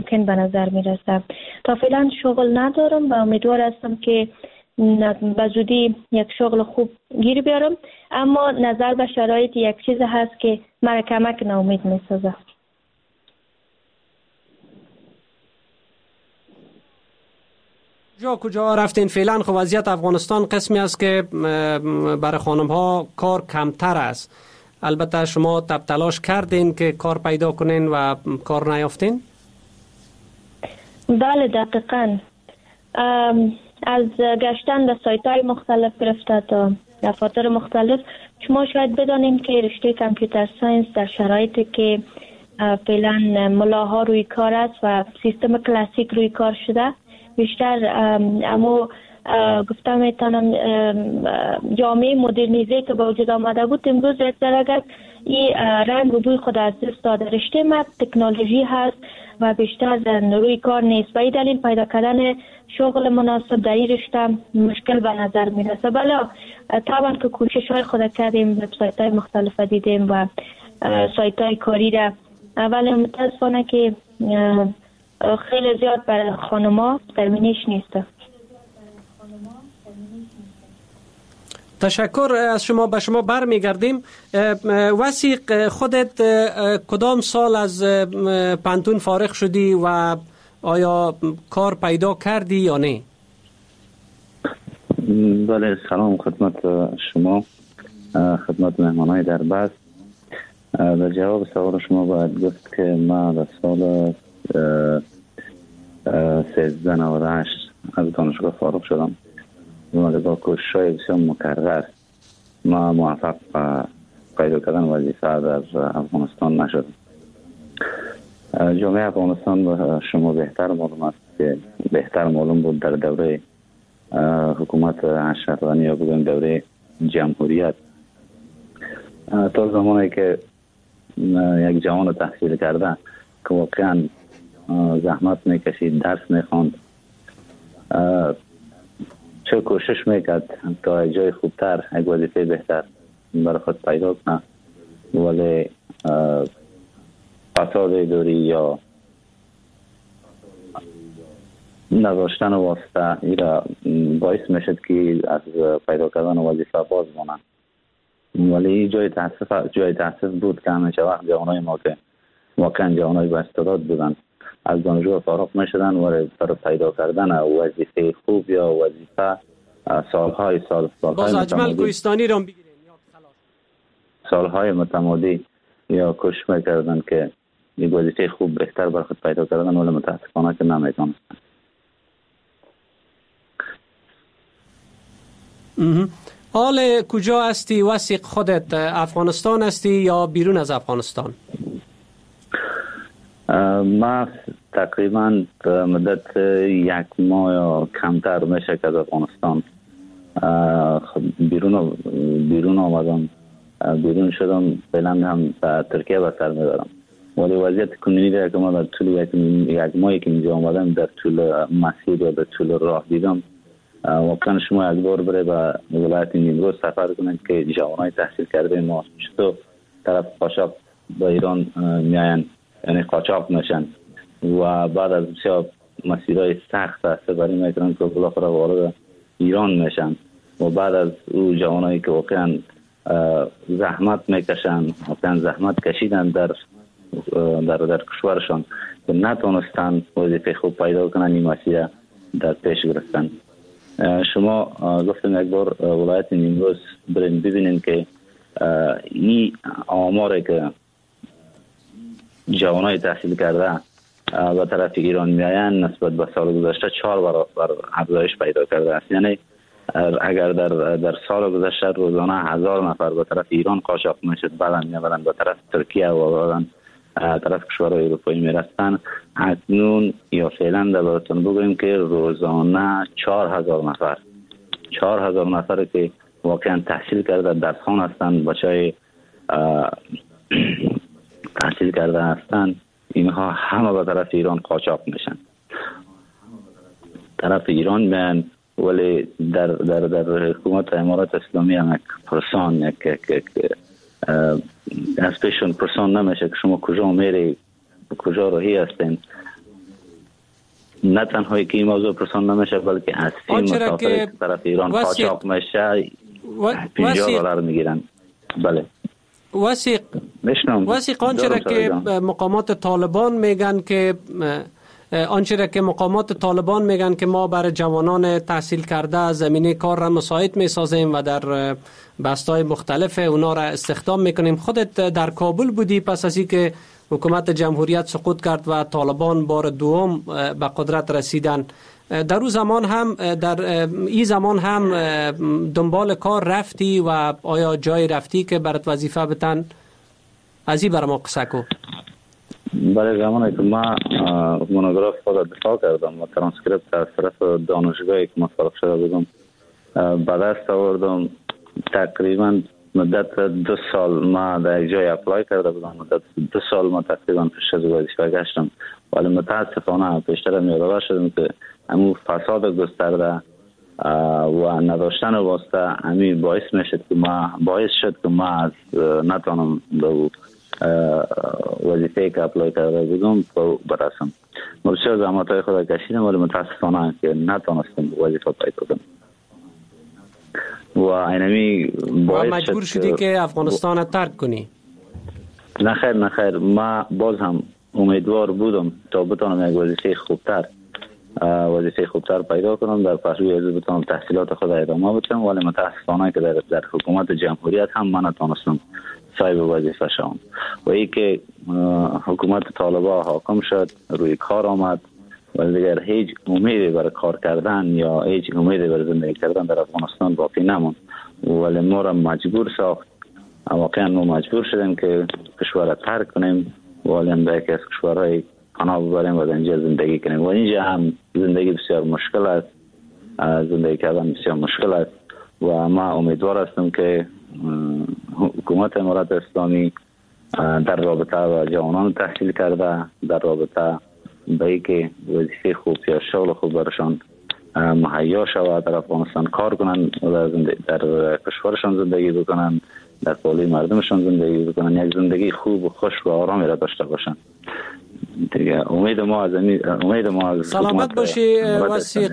ممکن به نظر میرسه. تا فعلا شغل ندارم و امیدوار هستم که به زودی یک شغل خوب گیر بیارم، اما نظر به شرایط یک چیز هست که مرا کمک ناامید میسازه. کجا رفتین فعلا؟ خب وضعیت افغانستان قسمی است که برای خانم ها کار کمتر است. البته شما تلاش کردین که کار پیدا کنین و کار نیافتین؟ بله دقیقاً. از گشتن به سایت های مختلف گرفته تا دفاتر مختلف، شما شاید بدانیم که رشته کامپیوتر ساینس در شرایطی که فعلا ملاها روی کار است و سیستم کلاسیک روی کار شده، بیشتر اما گفتم میتونم جامعه مدرنیزه که با وجود آمده بود امروز درگاه این رنگ و بوی خود از دست داده. رشته ما تکنولوژی هست و بیشتر روی کار نیست و این دلیل پیدا کردن شغل مناسب در این رشته مشکل به نظر میرسه. بله طبعا که کوشش های خود کردیم، وبسایت های مختلف دیدیم و سایت های کاری را، ولی متاسفانه که خیلی زیاد برای خانم‌ها ترمینیش نیست. تشکر از شما. به شما برمیگردیم. وثیق، خودت کدام سال از پانتون فارغ شدی و آیا کار پیدا کردی یا نه؟ بله، سلام خدمت شما، خدمت مهمانای در بحث. در جواب سوال شما باید گفت که ما در سال 1398 از دانشگاه فارغ شدم و با کوشش‌های بسیار مکرر ما موفق پیدا کردن وظیفه در افغانستان نشد. جامعه افغانستان و شما بهتر معلوم است که بهتر معلوم بود در دوره حکومت اشرف غنی یا بگویم دوره جمهوریت، تا زمانی که یک جوان تحصیل کرده که واقعا زحمت میکشید، درس میخواند، چه کوشش میکرد تا یک جای خوبتر، یک وظیفه بهتر برای خود پیدا کنه، ولی فساد اداری یا نداشتن واسطه ایرا باعث میشد که از پیدا کردن وظیفه باز مانند. ولی جای تاسف بود که همیشه وقت جوانای ما که واقعا جوانای با استعداد بودن از دانشگاه فارغ میشدن و برای پیدا کردن وظیفه خوب یا وظیفه سالهای باز اجمل کوهستانی را بگیرین یا خلاص سالهای متمادی یا کوشش میکردن که یک وظیفه خوب بهتر برای خود پیدا کردن، ولی متاسفانه که نمیتونستن. حال کجا هستی وثیق خودت؟ افغانستان هستی یا بیرون از افغانستان؟ ما تقریبا مدت یک ماه یا کمتر میشه که از افغانستان بیرون آمدم، بیرون شدم. فعلا هم به ترکیه به سر میبرم، ولی وضعیت کنونی را که ما در طول یک ماهی که اینجا آمدم در طول مسیر یا در طول راه دیدم، واقعا شما یک بار بره به ولایت نیمروز سفر کنید که جوانای تحصیل کرده ما چطور طرف قاچاق به ایران میاین، یعنی قاچاق میشن و بعد از بسیار مسیرهای سخت سفری میکنن که بالاخره وارد ایران میشن و بعد از او جوانایی که واقعا زحمت میکشن، واقعا زحمت کشیدن در کشورشان که نتونستن وظیفه خوب پیدا کنن، این مسیر در پیش گرفتن. شما گفتم یک بار ولایت نیمروز برین ببینین که این آماری که جوانای تحصیل کرده به طرف ایران میاین نسبت به سال گذشته 4 برابر افزایش پیدا کرده است. یعنی اگر در سال گذشته روزانه 1000 نفر به طرف ایران قاچاق میشد، بعد میبرن به طرف ترکیه و بعد طرف کشورهای اروپایی میرفتن، اکنون یا فعلا در براتون بگویم که روزانه 4000 نفر که واقعا تحصیل کرده درسخوان هستند، بچهای تحصیل کرده هستند، اینها همه به طرف ایران قاچاق میشن. طرف ایران میان، ولی در حکومت امارات اسلامی هم یک پرسان، یک از پیشون پرسان نمیشه که شما کجا میری، کجا راهی هستین. نه تنها که این موضوع پرسان نمیشه بلکه اصلی مسافر طرف ایران قاچاق میشه $50 میگیرن. بله وثیق آنچه که مقامات طالبان میگن که ما برای جوانان تحصیل کرده زمینه کار را مساعد میسازیم و در بستای مختلف اونا را استخدام میکنیم. خودت در کابل بودی پس از اینکه حکومت جمهوریت سقوط کرد و طالبان بار دوم به قدرت رسیدن، در اون زمان هم در این زمان هم دنبال کار رفتی و آیا جای رفتی که برات وظیفه بتن؟ از این برای ما قصه کو. برای زمانی که ما مونوگراف خود دفاع کردم و ترانسکریپت از طرف دانشگاهی که ما فارغ شده بودم به دست آوردم، تقریبا مدت 2 سال ما در یک جای اپلای کرده بودم، مدت 2 سال ما تقریبا پیش از وظیفه گشتم، ولی متاسفانه پیشتر یادآور شدم که همون فساد گسترده و نداشتن واسطه همین باعث شد که ما از نتوانم به وظیفه که اپلای کرده بودم برسم. بسیار زحمت‌های خود کشیدم ولی متاسفانه که نتوانستم وظیفه پیدا کنم و اینمی باعث مجبور شدی که افغانستان ترک کنی. نخیر ما باز هم امیدوار بودم تا بتونم یک وظیفه خوبتر پیدا کنم، در پهلوی از بتونم تحصیلات خود ادامه بدم، ولی متاسفانه که در حکومت جمهوریت هم من نتونستم صاحب وظیفه شوم و ای که حکومت طالبان حاکم شد، روی کار آمد و دیگر هیچ امیدی برای کار کردن یا هیچ امیدی برای زندگی کردن در افغانستان باقی نموند، ولی ما را مجبور ساخت. واقعا ما مجبور شدیم که کشور را ترک کنیم ولی به یکی از کشورهای پناه ببریم و اینجا زندگی کنیم و اینجا هم زندگی بسیار مشکل است، زندگی کردن بسیار مشکل است و ما امیدوار هستم که حکومت امارات اسلامی در رابطه با جوانان تحصیل کرده، در رابطه با اینکه وظیفه خوب یا شغل خوب برشان مهیا شود، در افغانستان کار کنند و در کشورشان زندگی بکنند، در پالوی مردمشان زندگی بکنند، یک زندگی خوب و خوش و آرامی را داشته باشند. دیگه امید ما از سلامت باشی وثیق.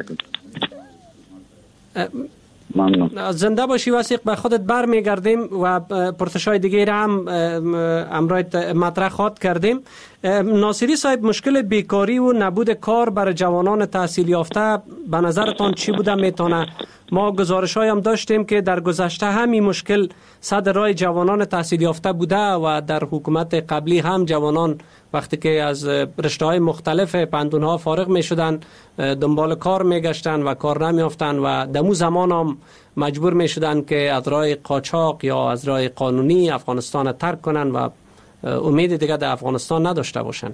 ممنون. زنده باشی وثیق. به خودت برمیگردیم و پرسش‌های دیگه هم امروز مطرح خواهد کردیم. ناصری صاحب، مشکل بیکاری و نبود کار برای جوانان تحصیل یافته به نظرتان چی بوده میتونه؟ ما گزارش‌های هم داشتیم که در گذشته همین مشکل صد راه جوانان تحصیل یافته بوده و در حکومت قبلی هم جوانان وقتی که از رشته‌های مختلف پندون‌ها فارغ می‌شدن دنبال کار می‌گشتن و کار نمی‌یافتن و دمو زمان هم مجبور می‌شدن که از راه قاچاق یا از راه قانونی افغانستان ترک کنن و امید دیگه در افغانستان نداشته باشن.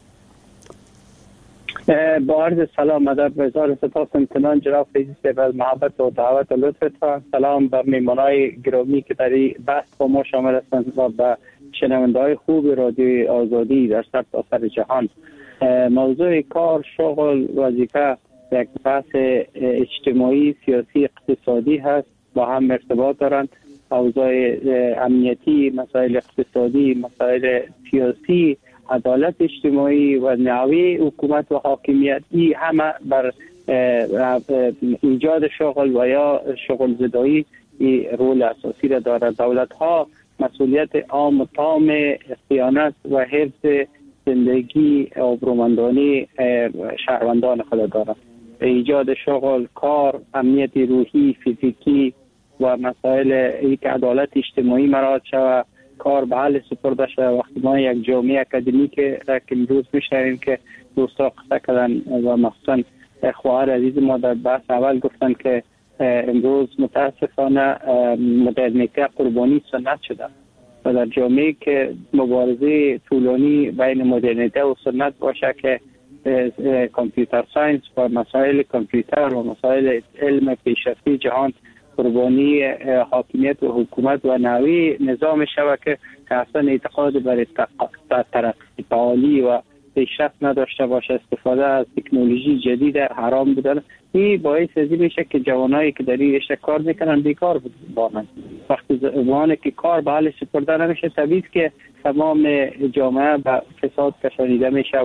با عرض سلام ادب و هزار سپاس امتنان جناب فیضی صاحب از محبت و دعوت و لطفتان. سلام بر میمانای گرامی که در این بحث با ما شامل هستند و به شنونده‌های خوب رادیوی آزادی در سرتاسر جهان. موضوع کار، شغل، وظیفه یک بحث اجتماعی، سیاسی، اقتصادی هست، با هم ارتباط دارند. اوضاع امنیتی، مسائل اقتصادی، مسائل سیاسی، عدالت اجتماعی و نحوه حکومت و حاکمیت، این همه بر ایجاد شغل و یا شغل زدایی رول اساسی را دارد. دولت ها مسئولیت عام تام صیانت و حفظ زندگی آبرومندانه شهروندان خود دارد. ایجاد شغل، کار، امنیت روحی، فیزیکی و مسائل یک عدالت اجتماعی مراعات شود، کار به حال سپرده شده. وقتی ما یک جامعه اکادمیک را که امروز میشنویم که دوستا قصه کردن و مخصوصا خواهر عزیز ما در بحث اول گفتن که امروز متاسفانه مدرنیته قربانی سنت شده و در جامعه که مبارزه طولانی بین مدرنیته و سنت باشه که کامپیوتر ساینس و مسائل کامپیوتر و مسائل علم پیشرفته جهان قربانی حاکمیت و حکومت و نوی نظام شود که اصلا اعتقاد بر ترقی تعالی و پیشرفت نداشته باشه، استفاده از تکنولوژی جدید حرام بودن. این باعث ازی میشه که جوانایی که در این رشته کار میکنن بیکار بمانند. وقتی زمانی که کار به حال سپرده نمیشه، طبیعی که تمام جامعه به فساد کشانیده میشه و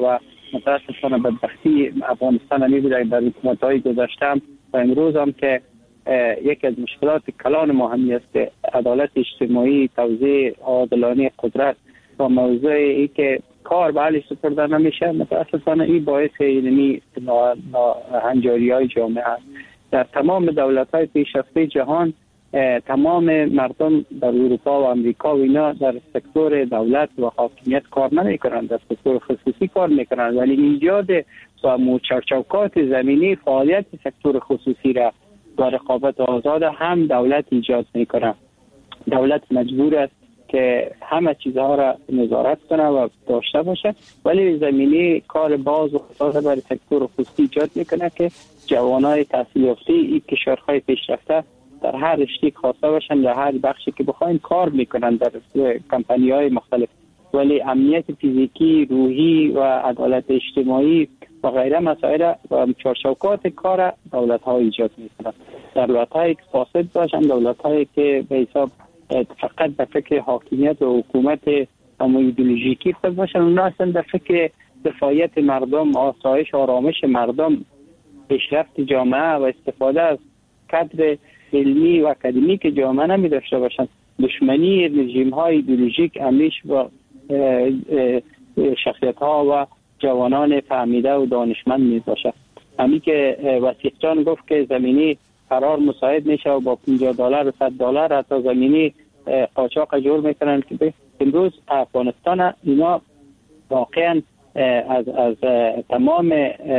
متاسفانه بدبختی افغانستان میبوده در حکومت‌های گذشته و امروز هم که یکی از مشکلات کلان ما همین است که عدالت اجتماعی، توزیع عادلانه قدرت و موضوع ای که کار به حال سپرده نمیشه. متاسفانه این باعث اینمی هنجاری‌های جامعه است. در تمام دولت‌های پیشرفته جهان تمام مردم در اروپا و امریکا و اینا در سکتور دولت و حاکمیت کار نمی‌کنند، در سکتور خصوصی کار می‌کنند، ولی ایجاد و چارچوبات زمینی فعالیت سکتور خصوصی را و رقابت آزاد هم دولت ایجاد می‌کند. دولت مجبور است که همه چیزها را نظارت کنه و داشته باشه، ولی زمینی کار باز و خاص برای سکتور خصوصی ایجاد میکنه که جوانای تحصیل یافته این کشورهای پیشرفته در هر رشته خواسته باشن، در هر بخشی که بخواین کار میکنن در کمپانی‌های مختلف، ولی امنیت فیزیکی، روحی و عدالت اجتماعی و غیره مسائل و چارچوبات کار دولت‌ها ایجاد میکنن. دولت‌هایی که فاسد باشن، دولت‌هایی که به حساب فقط در فکر حاکمیت و حکومت ایدئولوژیکی خود باشن، اونا اصلا در فکر دفاعیت مردم، آسایش آرامش مردم، پیشرفت جامعه و استفاده از کادر علمی و اکادمیک جامعه نمی داشته باشن. دشمنی رژیم های ایدئولوژیک امیش و شخصیت ها و جوانان فهمیده و دانشمند می باشه. همین که وثیق جان گفت که زمینی قرار مساعد میشه و با $50 و $100 حتی زمینی قاچاق جور میکنن که امروز افغانستان اینا واقعا از تمام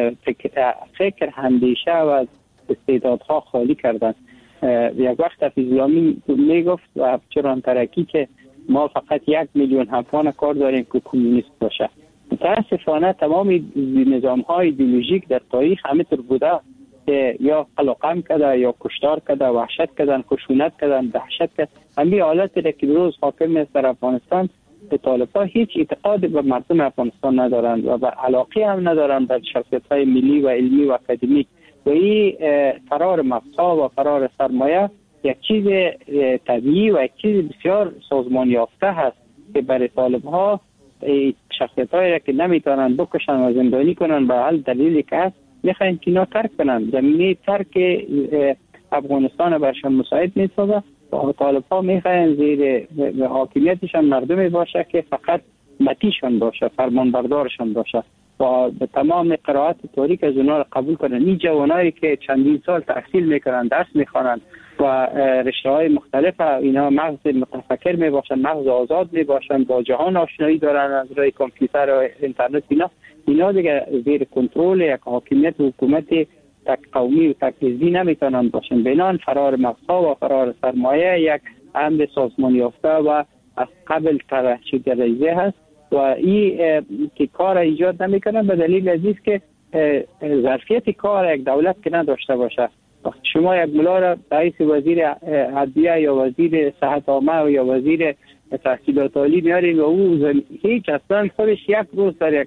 فکر اندیشه و از استعدادها خالی کردن. یک وقت حفیظ‌الله میگفت و چران ترکی که ما فقط 1 میلیون افغان کار داریم که کمونیست باشه. متاسفانه تمام نظام های ایدئولوژیک در تاریخ همینطور بوده که یا قلقم کده یا کشتار کده، وحشت کردن، خشونت کردن، دهشت کردن. همین حالتی که روز حاکم است در افغانستان، طالبان هیچ اعتقاد به مردم افغانستان ندارند و به علاقه هم ندارند در شخصیت‌های ملی و علمی و اکادمیک. و این فرار مغزها و فرار سرمایه یک چیز طبیعی و یک چیز بسیار سازمان یافته هست که برای طالب‌ها شخصیت‌هایی که نمیتونن بکشن و زندانی کنن به هر دلیلی که هست میخواین که اینا ترک کنن. زمینه ترک افغانستان برشان مساعد نیست و طالب‌ها میخواین زیر حاکمیتشان مردمی باشه که فقط متیشان باشه، فرمانبردارشان باشه و به تمام قرائت تاریک از اونا را قبول کنن. این جوانایی که چندین سال تحصیل میکنن، درس میخوانن و رشته‌های مختلف اینا مغز متفکر میباشن، مغز آزاد میباشن، با جهان آشنایی دارن از راه کامپیوتر و اینترنت. اینا دیگه زیر کنترل یک حاکمیت و حکومت تک قومی و تک حزبی نمیتونن باشن. بنان فرار مغزها و فرار سرمایه یک امر سازمان یافته و از قبل طرح شده ریزه هست و این که کار ایجاد نمیکنن به دلیل عزیز که ظرفیت کار یک دولت که نداشته باشه. وقتی شما یک ملا را رئیس وزیر عدلیه یا وزیر صحت عامه یا وزیر تحصیلات عالی میارین و او هیچ اصلا خودش یک روز در یک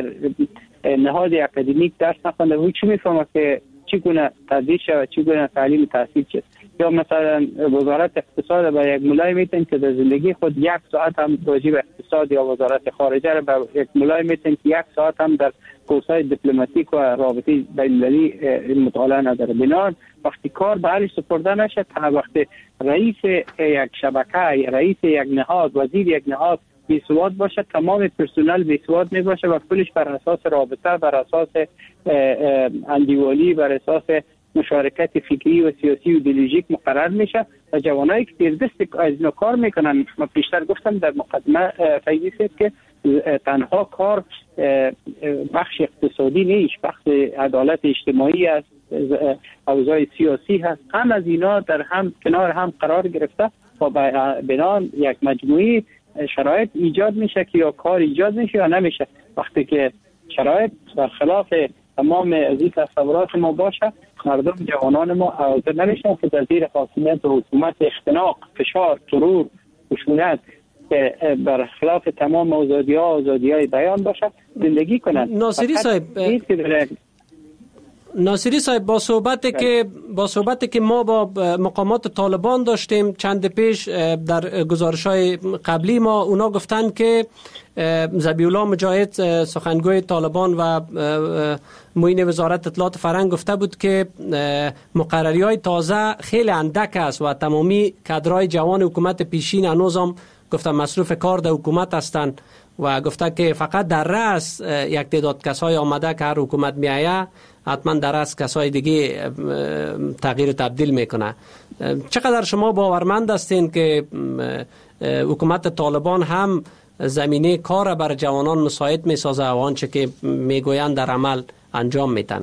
نهاد اکادمیک درس نخونده، او چی میفهمه که چگونه تدریس و چگونه تعلیم تحصیل چه؟ یا مثلا وزارت اقتصاد با یک ملای میتن که در زندگی خود 1 ساعت هم راجع به اقتصاد یا وزارت خارجه را با یک ملای میتن که 1 ساعت هم در کورس‌های دیپلماتیک و رابطه بین‌المللی مطالعه نداره. بنابراین وقتی کار به حالش سپرده نشه، تا وقتی رئیس یک شبکه، رئیس یک نهاد، وزیر یک نهاد بی‌سواد باشه، تمام پرسنل بی‌سواد میباشه و کلش بر اساس رابطه، بر اساس اندیوالی، بر اساس مشارکت فکری و سیاسی و ایدئولوژیک مقرر میشه و جوانایی که زیر دست از اینا کار میکنن. من پیشتر گفتم در مقدمه فیضی که تنها کار بخش اقتصادی نیست، بخش عدالت اجتماعی است، اوضاع سیاسی هست. هم از اینا در هم کنار هم قرار گرفته و بنان یک مجموعی شرایط ایجاد میشه که یا کار ایجاد میشه یا نمیشه. وقتی که شرایط برخلاف تمام از این تصورات ما باشه، مردم جوانان ما حاضر نمیشن که در زیر حاکمیت و حکومت اختناق، فشار، ترور، خشونت که برخلاف تمام آزادی‌های بیان باشه زندگی کنند. ناصری صاحب ناصری صاحب، با صحبتی که ما با مقامات طالبان داشتیم چند پیش در گزارش‌های قبلی ما، اونا گفتن که ذبیح الله مجاهد سخنگوی طالبان و معین وزارت اطلاعات فرهنگ گفته بود که مقرری‌های تازه خیلی اندک است و تمامی کادرهای جوان حکومت پیشین هنوز هم گفتن مصروف کار در حکومت هستند و گفته که فقط در رأس یک تعداد کسای آمده که هر حکومت میآید حتما در رأس کسای دیگه تغییر و تبدیل میکنه. چقدر شما باورمند هستین که حکومت طالبان هم زمینه کار بر جوانان مساعد میسازه و آنچه که میگویند در عمل انجام میدن؟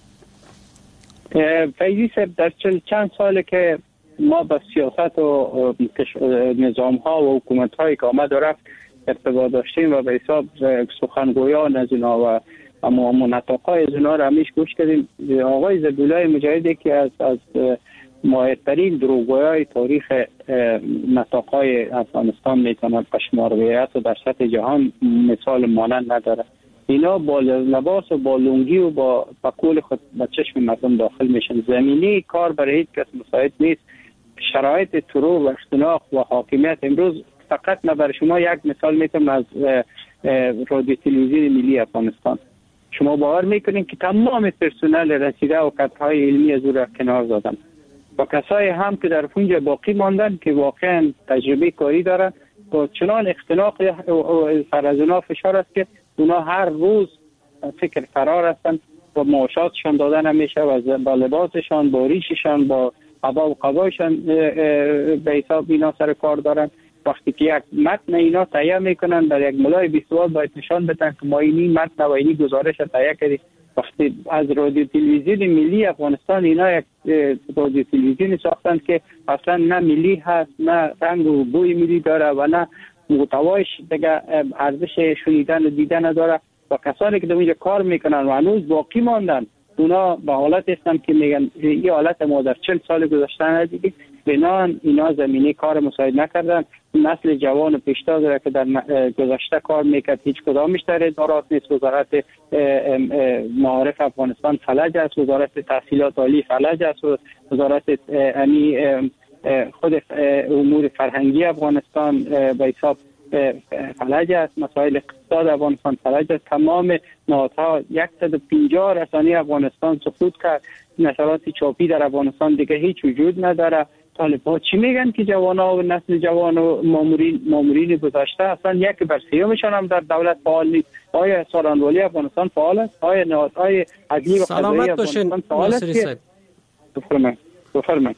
فیضی صاحب، در چند ساله که ما با سیاست و نظام ها و حکومت هایی که آمد و رفت ارتباط داشتیم و به حساب سخنگویان از اینا و نطاقای از اینا را همیش گوش کردیم. آقای ذبیح الله مجاهدی که از ماهرترین دروغگویای تاریخ نطاقای افغانستان میتونه بشمار بیاید و در سطح جهان مثال مانند نداره. اینا با لباس و با لنگی و با قول خود به چشم مردم داخل میشن. زمینی کار برای هیچ کس مساعد نیست. شرایط ترور و اختناق و حاکمیت امروز فقط من برای شما یک مثال میتونم از رادیو تلویزیون ملی افغانستان. شما باور میکنین که تمام پرسنل رسیده و کادرهای علمی از او را کنار دادن و کسایی هم که در اونجا باقی ماندن که واقعا تجربه کاری دارن با چنان اختناق سر از اونا فشار است که اونا هر روز فکر فرار هستن و معاشاتشان دادن نمیشه و با لباسشان، با ریششان، با عبا و قبایشان به حساب اینا سر کار دارن. وقتی که یک متن اینا تهیه میکنن در یک ملای 20 سوال باید نشان بدن که ما اینی متن و اینی گزارش تهیه کردیم. وقتی از رادیو تلویزیون ملی افغانستان اینا یک رادیو تلویزیونی ساختن که اصلا نه ملی هست، نه رنگ و بوی ملی داره و نه محتوایش دیگه ارزش شنیدن و دیدن نداره و کسانی که در اینجا کار میکنن و هنوز باقی ماندن اونا به حالت هستن که میگن این حالت ما در 40 سال گذشته ندیدیم. بنان اینا زمینه کار مساعد نکردن. نسل جوان و پیشتاز را که در گذشته کار میکرد هیچ کدامش در ادارات نیست. وزارت معارف افغانستان فلج است، وزارت تحصیلات عالی فلج است، وزارت خود امور فرهنگی افغانستان به حساب فلج است، مسائل اقتصاد افغانستان فلج است. تمام نهادها 150 رسانه افغانستان سقوط کرد. نشرات چاپی در افغانستان دیگه هیچ وجود نداره. طالبان چی میگن که جوانا و نسل جوان و مامورین گذشته اصلا یک بر سیومشان هم در دولت فعال نیست. آیا سالانوالی افغانستان فعال است؟ آیا نهادهای عدلی و قضایی افغانستان فعال است؟ بفرمایید.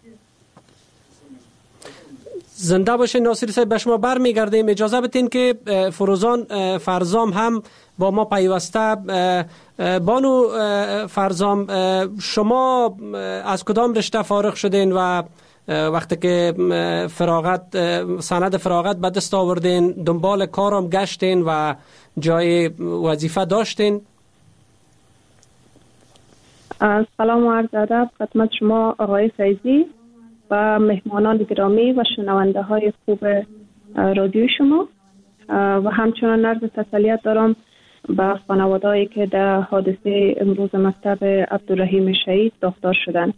زنده باشین ناصری صاحب. به شما برمیگردیم. اجازه بدین که فروزان فرزام هم با ما پیوسته. بانو فرزام، شما از کدام رشته فارغ شدین و وقتی که سند فراغت به دست آوردین دنبال کارم گشتین و جای وظیفه داشتین؟ سلام و عرض ادب خدمت شما آقای فیضی و مهمانان گرامی و شنونده های خوب رادیو شما و همچنان عرض تسلیت دارم به خانواده‌ای که در حادثه امروز مکتب عبدالرحیم شهید داغدار شدند.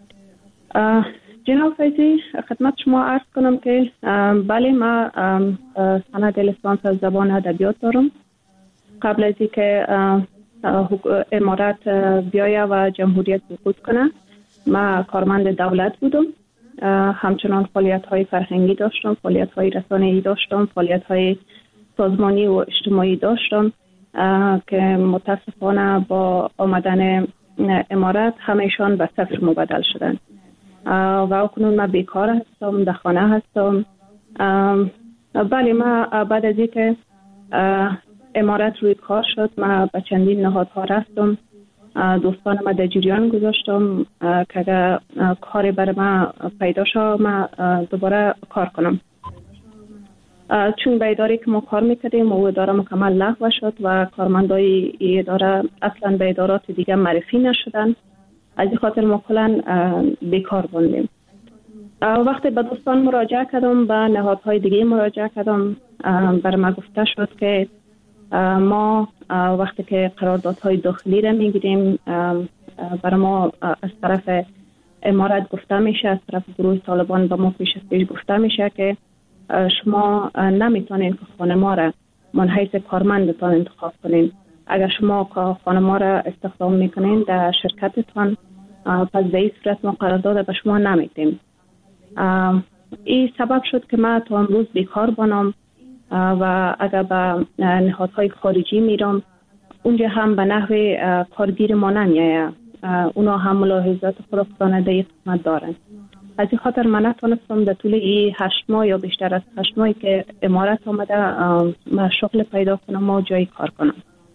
جناب فیضی، خدمت شما عرض کنم که بله، ما سند لیسانس از زبان ادبیات دارم. قبل از اینکه امارت بیایه و جمهوریت سقوط کنه ما کارمند دولت بودم. همچنان فعالیت‌های فرهنگی داشتم، فعالیت‌های رسانه‌ای داشتم، فعالیت‌های سازمانی و اجتماعی داشتم که متاسفانه با آمدن امارت همه‌شان به صفر مبدل شدند و اکنون من بیکار هستم، در خانه هستم. بله، ما بعد از اینکه امارت روی کار شد ما به چندین نهادها رفتم، دوستان ما در جریان گذاشتم که اگر کاری برای ما پیدا شد ما دوباره کار کنم. چون به اداره که ما کار میکردیم و اداره مکمل لغو شد و کارمندای اداره اصلا به ادارات دیگه معرفی نشدن، از این خاطر ما کلا بیکار بودیم. وقتی به دوستان مراجعه کردم، به نهادهای دیگه مراجعه کردم، برای ما گفته شد که ما وقتی که قراردادهای داخلی را میگیریم برای ما از طرف امارات گفته میشه، از طرف گروه طالبان به ما پیش گفته میشه که شما نمیتونین که خانه ما را من حیث کارمندتان انتخاب کنین. اگر شما خانه ما را استخدام میکنین در شرکتتان، پس به این صورت ما قرارداد به شما نمیتیم. این سبب شد که من تا امروز بیکار بانم و اگر به نهادهای خارجی میرم اونجا هم به نحو کارگیر ما نمیایه، اونا هم ملاحظات خودشان در قسمت دارن. از این خاطر من نتونستم در طول این 8 ماه یا بیشتر از 8 ماهی که امارات آمده من شغل پیدا کنم و جایی کار کنم.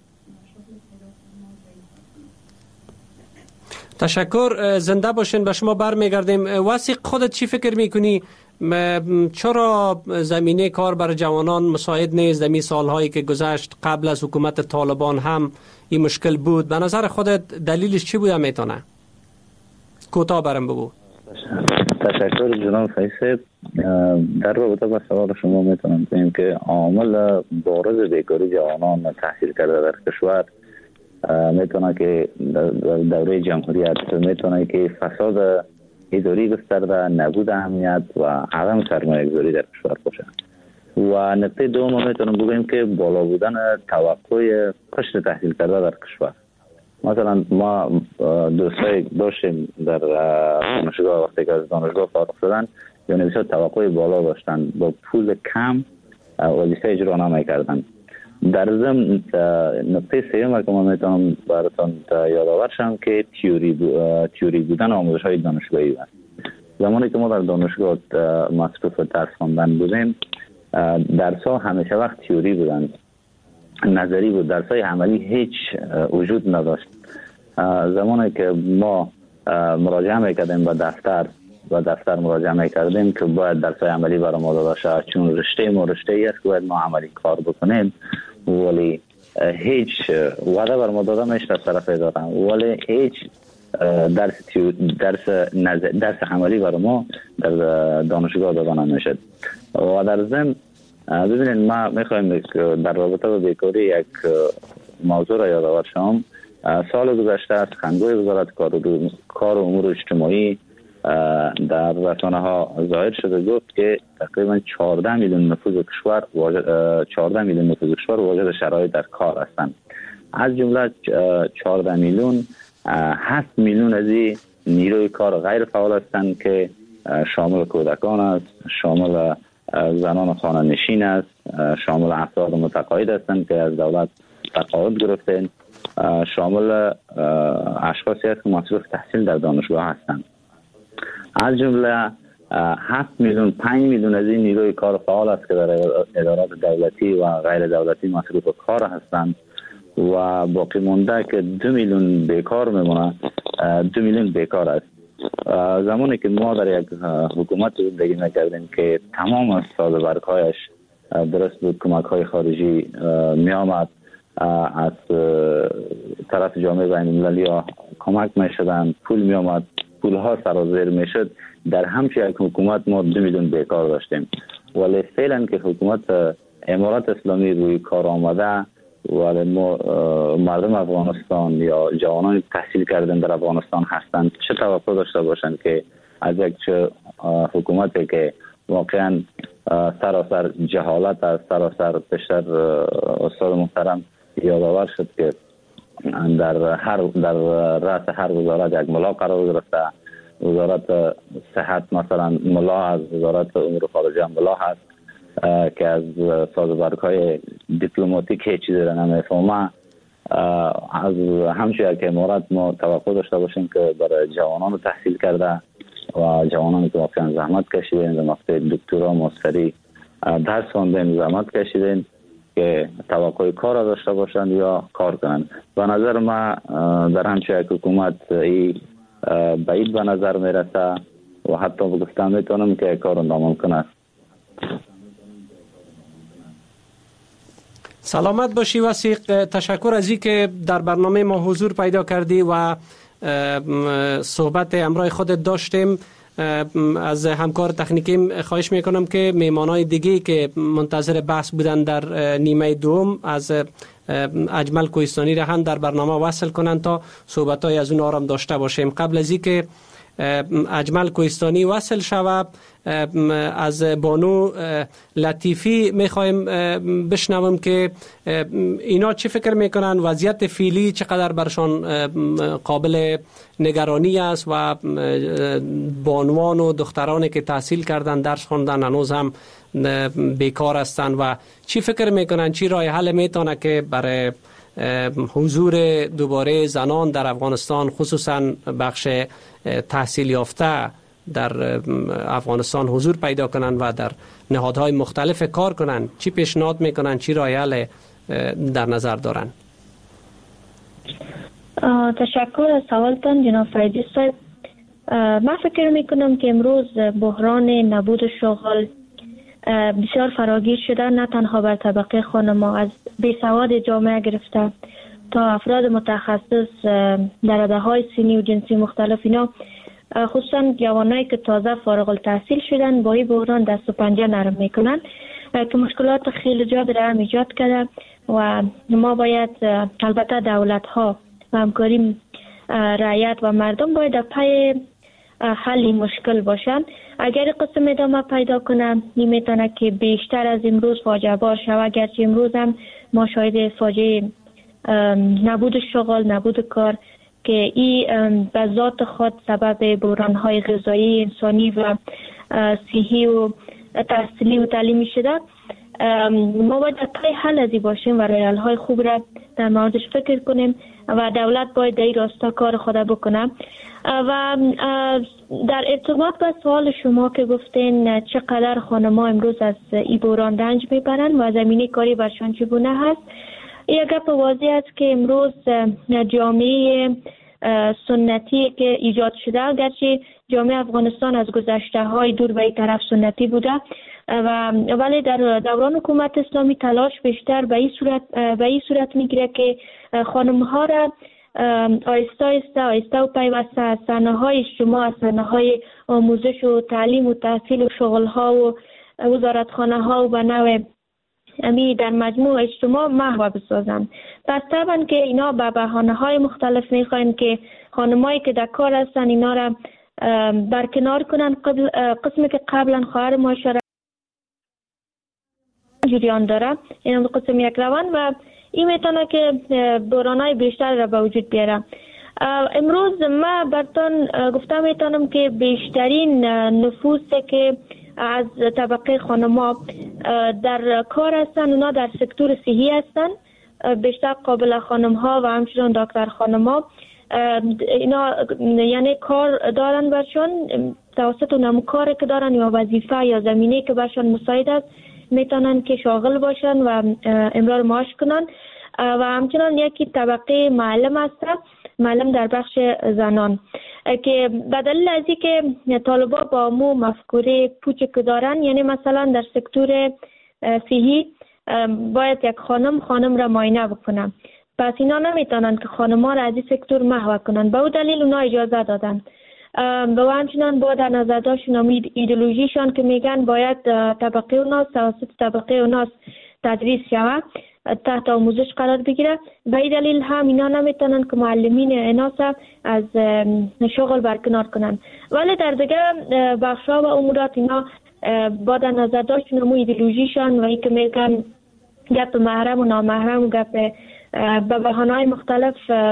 تشکر، زنده باشین. به شما برمیگردیم. وثیق، خودت چی فکر میکنی؟ چرا زمینه کار برای جوانان مساعد نیست؟ در سالهایی که گذشت قبل از حکومت طالبان هم این مشکل بود. به نظر خودت دلیلش چی بوده میتونه؟ کوتاه برام بگو. تشکر جناب فیصل. در رابطه با سوال شما میتونم بگم که عامل بارز بیکاری جوانان تحصیل کرده در کشور میتونه که دوره جمهوریت، میتونه که فساد اداری گسترده، نبود اهمیت و عدم سرمایه گذاری در کشور باشه. و نکته دوم میتونم بگم که بالا بودن توقع قشر تحصیل کرده در کشور. مثلا ما دوستای داشتیم در دانشگاه، وقتی که از دانشگاه فارغ شدن یا بسیار توقع بالا داشتن، با پول کم وظیفه اجرا نمی‌کردن. در ضمن نکته سوم که من میتونم براتون یادآور شم که تئوری بودن آموزش‌های دانشگاهی است. زمانی که ما در دانشگاه مصروف درس خواندن بودیم، درس‌ها همیشه وقت تئوری بودن، نظری بود، درس‌های عملی هیچ وجود نداشت. زمانی که ما مراجعه میکردیم به دفتر مراجعه میکردیم که باید درس‌های عملی برای ما داده شود، چون رشته ما رشته‌ای است که باید ما عملی کار بکنیم، ولی هیچ وعده بر ما داده میشه از طرف اداره، ولی هیچ درس عملی برای ما در دانشگاه داده نمیشد. و در ضمن ببینید، ما میخوایم در رابطه با بیکاری یک موضوع را یادآور شم. سال گذشته از سخنگوی وزارت کار و امور اجتماعی در رسانه ها ظاهر شده گفت که تقریبا 14 میلیون نفوذ کشور واجد شرایط در کار هستند. از جمله 14 میلیون 7 میلیون از این نیروی کار غیر فعال هستند که شامل کودکان است، شامل زنان خانه نشین است، شامل افراد متقاعد هستند که از دولت تقاعد گرفتند، شامل اشخاصی است که مصروف تحصیل در دانشگاه هستند. از جمله 7 میلیون 5 میلیون از این نیروی کار فعال است که در ادارات دولتی و غیر دولتی مصروف کار هستند و باقی مونده که 2 میلیون بیکار میمونه. 2 میلیون بیکار است. زمانی که ما در یک حکومت زندگی میکردیم که تمام از سازبرگ‌هایش درست بود، کمک‌های خارجی می آمد، از طرف جامعه بین‌المللی ها کمک می شدن، پول می آمد، پولها سرازیر می شد، در همچه یک حکومت ما 2 میلیون بیکار داشتیم. ولی فعلا که حکومت امارات اسلامی روی کار آمده، ولی مردم افغانستان یا جوانان تحصیل کردن در افغانستان هستند، چه توقع داشته باشند که از یک حکومتی که واقعا سراسر جهالت است، سراسر پیشتر استاد محترم یادآور شد که در رأس هر وزارت یک ملا قرار گرفته. وزارت صحت مثلا ملا از وزارت امور خارجه ملا هست که از سازبرگ‌های دیپلماتیک هیچ چیزی را نمیفهمه. از همچنین که امارات ما توقع داشته باشیم که برای جوانان تحصیل کرده و جوانانی که واقعا زحمت کشیدن در مقطع دکترا ماستری درس خواندن، زحمت کشیدن، که توقع کار داشته باشند یا کار کنند. به نظر ما در همچنین یک حکومت بعید به نظر میرسه و حتی بگفتم میتونم که کار ناممکن است. سلامت باشی وثیق. تشکر از این که در برنامه ما حضور پیدا کردی و صحبت همراه خودت داشتیم. از همکار تکنیکیم خواهش میکنم که میمانای دیگه که منتظر بحث بودن در نیمه دوم از اجمل کوهستانی را هم در برنامه وصل کنند تا صحبت‌های از اون آرام داشته باشیم. قبل از اینکه اجمل کوهستانی وصل شود، از بانو لطیفی میخوایم بشنوم که اینا چی فکر میکنن، وضعیت فعلی چقدر برشان قابل نگرانی است و بانوان و دخترانی که تحصیل کردن درس خوندن هنوز هم بیکار هستند و چی فکر میکنن چی راه حل میتونه که برای حضور دوباره زنان در افغانستان، خصوصا بخش تحصیل یافته در افغانستان حضور پیدا کنن و در نهادهای مختلف کار کنن، چی پیشنهاد میکنن، چی راه حل در نظر دارن؟ تشکر از سوالتان جناب فریدی صاحب. من فکر میکنم که امروز بحران نبود شغل بسیار فراگیر شده، نه تنها بر طبقه خانم‌ها، از بیسواد جامعه گرفته تا افراد متخصص در رشته‌های سنی و جنسی مختلف. اینا خصوصا جوانایی که تازه فارغ التحصیل شدن با این بحران دست و پنجه نرم میکنن که مشکلات خیلی زیاد را هم ایجاد کرده و ما باید البته دولت ها و همکاری رعیت و مردم باید در پی حل مشکل باشن. اگر قسم ادامه پیدا کنه نمیتونه که بیشتر از امروز فاجعه بار شود، گرچه امروز هم ما شاهد فاجعه نبود شغل، نبود کار که این به ذات خود سبب بحران‌های غذایی، انسانی و صحی و تحصیلی و تعلیمی شده. ما باید در پی حل ازی باشیم و رایحل‌های خوب را در موردش فکر کنیم و دولت باید در این راستا کار خود بکنه. و در ارتباط با سوال شما که گفتین چقدر خانم‌ها امروز از این بحران رنج میبرن و زمینه کاری برشان چگونه هست، یک گپ واضح است که امروز جامعه سنتی که ایجاد شده، گرچه جامعه افغانستان از گذشته‌های دور به این طرف سنتی بوده ولی در دوران حکومت اسلامی تلاش بیشتر به این صورت میگیره که خانم‌ها را آهسته و پیوسته از صحنه‌های اجتماع، از صحنه‌های آموزش و تعلیم و تحصیل و شغل‌ها و وزارتخانه‌ها و به نوع امی در مجموع اجتماع محو بسازن. پس طبعا که اینا به بهانه‌های مختلف میخواین که خانمایی که در کار هستن اینا را برکنار کنن. قسمی که قبلا خواهر معاشرت جریان داره، این قسم یک روان و این میتونه که بحران‌های بیشتر را به وجود بیاره. امروز ما براتون گفتم میتونم که بیشترین نفوسی که از طبقه خانم‌ها در کار هستن اونا در سکتور صحی هستن، بیشتر قابل خانم‌ها و همچنان دکتر خانم‌ها. اینا یعنی کار دارن برشان توسط اونم کاری که دارن یا وظیفه یا زمینه که برشان مساعد است میتونن که شاغل باشن و امرار معاش کنن. و همچنان یکی طبقه معلم هست، معلم در بخش زنان که به دلیل از اینکه طالبا با مو مفکوره پوچ که دارن، یعنی مثلا در سکتور صحی باید یک خانم را معاینه بکنن، پس اینا نمیتونن که خانم‌ها را از این سکتور محو کنن، به اون دلیل اونا اجازه دادن. و همچنان با در نظر داشتن ایدئولوژیشان که میگن باید طبقه اوناس توسط طبقه اوناس تدریس شود، تحت آموزش قرار بگیره، به این دلیل هم اینا نمیتونن که معلمین ایناس از شغل برکنار کنن. ولی در دیگه بخشا و امورات اینا با در نظر داشتن امو ایدئولوژیشان و ای که میگن گپ محرم و نامحرم و گپ به بهانه‌های مختلف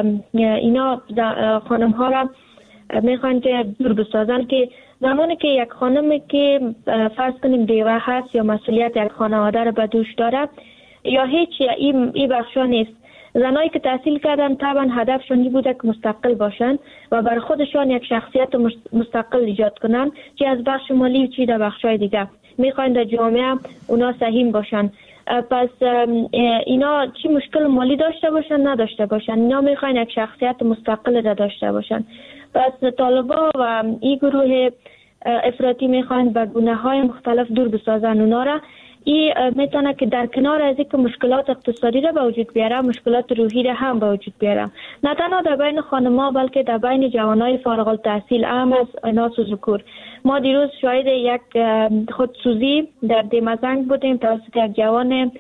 اینا خانم ها را میخوان که دور بسازن که زمانی که یک خانمی که فرض کنیم بیوه هست یا مسئولیت یک خانواده را به دوش داره یا هیچ این بخشا نیست، زنایی که تحصیل کردن طبعا هدفشون بوده که مستقل باشن و بر خودشان یک شخصیت مستقل ایجاد کنن، چی از بخش مالی و چی در بخشای دیگه میخوان در جامعه اونا سهیم باشن. پس اینا چی مشکل مالی داشته باشن نداشته باشن، اینا میخوان یک شخصیت مستقل را داشته باشن. پس طالبا و این گروه افراطی میخوان به گونه‌های مختلف دور بسازن اونا را. این میتونه که در کنار از اینکه مشکلات اقتصادی را به وجود بیاره، مشکلات روحی را هم به وجود بیاره، نه تنها در بین خانم‌ها بلکه در بین جوانای فارغ التحصیل هم از اناث و ذکور. ما دیروز شاهد یک خودسوزی در دیمزنگ بودیم توسط یک جوان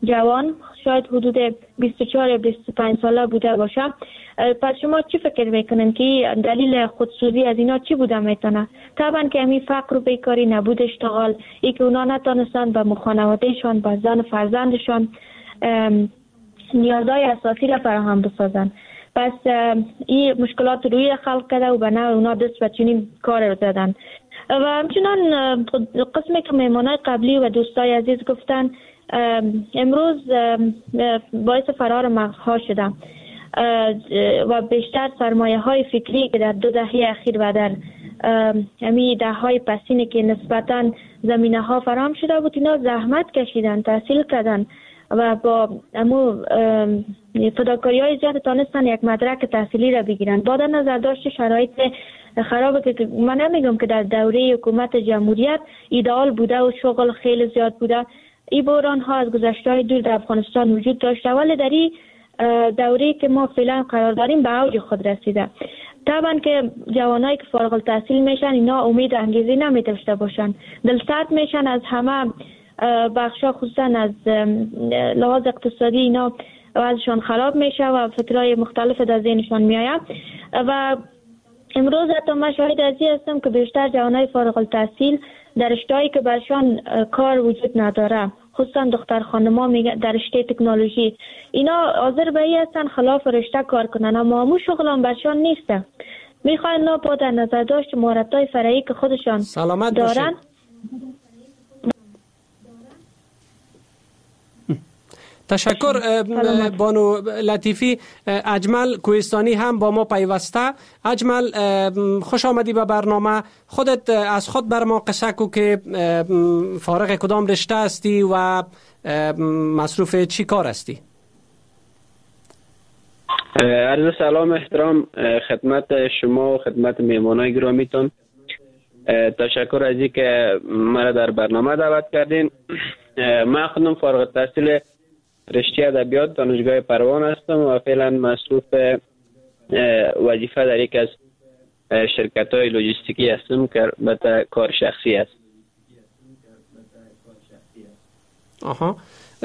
جوان، شاید حدود 24 یا 25 ساله بوده باشه. پس شما چی فکر میکنین که دلیل خودسوزی از اینا چی بوده میتونه؟ طبعا که همین فقر و بیکاری، نبود اشتغال، ای که اونا نتونستن به خانوادهشان، به زن فرزندشان نیازهای اساسی را فراهم بسازن. پس این مشکلات روی خلق کرده و به نوع اونا دست به چنین کار رو زدن. و همچنان قسمی که مهمانای قبلی و دوستای عزیز گفتن، امروز باعث فرار مغزها شده و بیشتر سرمایه های فکری که در 2 دهه اخیر و در همین دههای پسینه که نسبتا زمینه ها فراهم شده بود، اینا زحمت کشیدن، تحصیل کردن و با امو فداکاری های زیاد تانستن یک مدرک تحصیلی را بگیرن. با در نظر داشت شرایط خرابه که من نمیگم که در دوره حکومت جمهوریت ایدئال بوده و شغل خیلی زیاد بوده، این بحران ها از گذشته دور در افغانستان وجود داشته، ولی در این دوره‌ای که ما فعلا قرار داریم به اوج خود رسیده. طبعا که جوانایی که فارغ التحصیل میشن اینا امید انگیزی نمی داشته باشن، دلسرد میشن از همه بخشا، خصوصا از لحاظ اقتصادی اینا وضعشان خراب میشه و فکرهای مختلف در ذهنشان میآید. و امروز حتی من شاهد از این هستم که بیشتر جوانای فارغ التحصیل در رشته‌ای که برشان کار وجود نداره، خصوصا دختر خانم‌ها در رشته تکنولوژی، اینا حاضر به این هستن خلاف رشته کار کنن، اما همون شغل هم برشان نیسته. میخواین نا با در نظر داشت مهارت‌های فرعی که خودشان دارن. تشکر بانو لطیفی. اجمل کوهستانی هم با ما پیوسته. اجمل، خوش آمدی به برنامه. خودت از خود بر ما قصه کو که فارغ کدام رشته هستی و مصروف چی کار هستی؟ عرض سلام احترام خدمت شما و خدمت مهمانای گرامیتون. تشکر از این که مرا در برنامه دعوت کردین. من خودم فارغ التحصیل رشته ادبیات دانشگاه پروان هستم و فعلا مصروف وظیفه در یک از شرکت‌های لوجستیکی هستم که البته کار شخصی است. آها.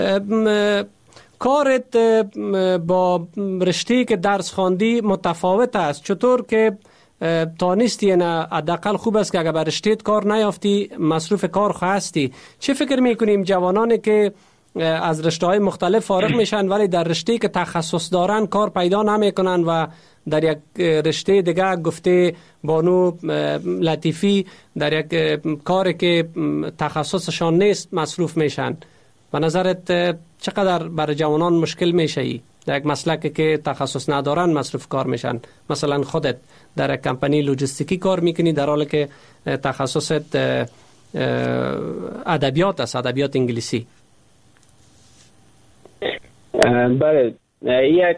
کارت با رشته که درس خواندی متفاوت است. چطور که تانستی؟ نه حداقل خوب است که اگر به رشته کار نیافتی مصروف کار هستی. چه فکر میکنیم جوانانی که از رشته‌های مختلف فارغ میشن ولی در رشته‌ای که تخصص دارن کار پیدا نمیکنن و در یک رشته دیگه گفته بانو لطیفی در یک کاری که تخصصشان نیست مصروف میشن؟ به نظرت چقدر برای جوانان مشکل میشه در یک مسلکی که تخصص ندارن مصروف کار میشن؟ مثلا خودت در یک کمپانی لوجستیکی کار میکنی در حالی که تخصصت ادبیات است، ادبیات انگلیسی. بله، یک